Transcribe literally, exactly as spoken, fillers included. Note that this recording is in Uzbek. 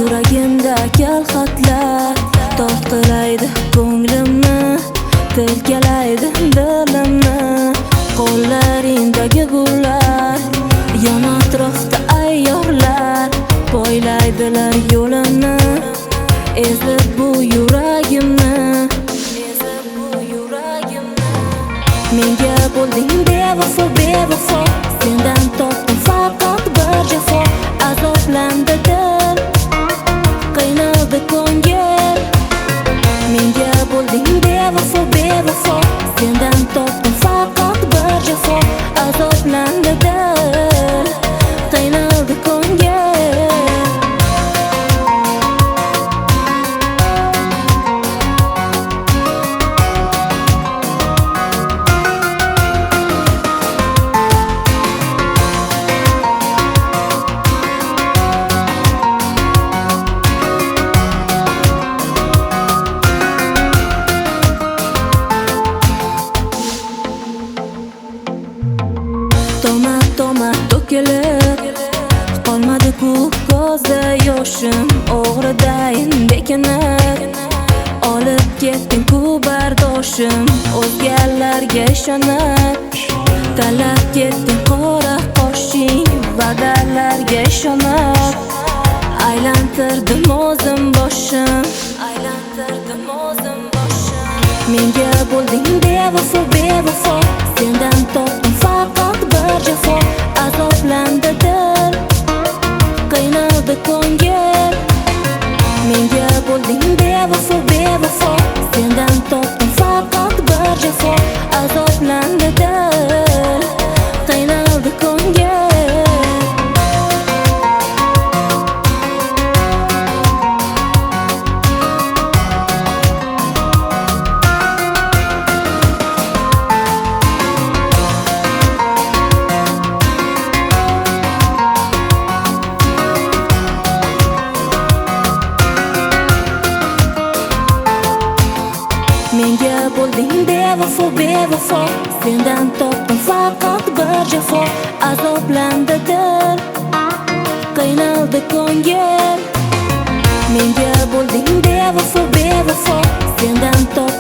Yuragimda kalxatlar tortqilaydi ko'nglimni, telkalaydi dilimni. Qo'llaringdagi gullar, yon atrofda ayyorlar poylaydilar yo'limni, ezib bu yuragimni, ezib bu yuragimni. Menga bo'lding bevafo, bevafo, sendan topdim faqat bir jafo. Azoblandi dil, qiynaldi ko'ngil. Menga bo'lding bevafo, bevafo, sendan topdim faqat bir jafo. Azoblandi dil, qiynaldi ko'ngil. Toma toma to'kilib qolmadi-ku ko'zda yoshim, o'g'ridayin bekinib olib ketding-ku bardoshim. O'zgalarga ishonib talab ketding qora qoshing, va'dalarga ishonib aylantirdim o'zim boshim, aylantirdim o'zim boshim. Menga bo'lding bevafo, bevafo, sendan topdim faqat bir jafo. Azoblandi dil, qiynaldi ko'ngil. Menga bo'lding bevafo, bevafo, sendan topdim faqat bir jafo. Azoblandi dil, qiynaldi ko'ngil. Menga bo'lding bevafo, bevafo, sendan topdim faqat bir jafo. Azoblandi dil, qiynaldi ko'ngil. Menga bo'lding bevafo, bevafo, sendan topdim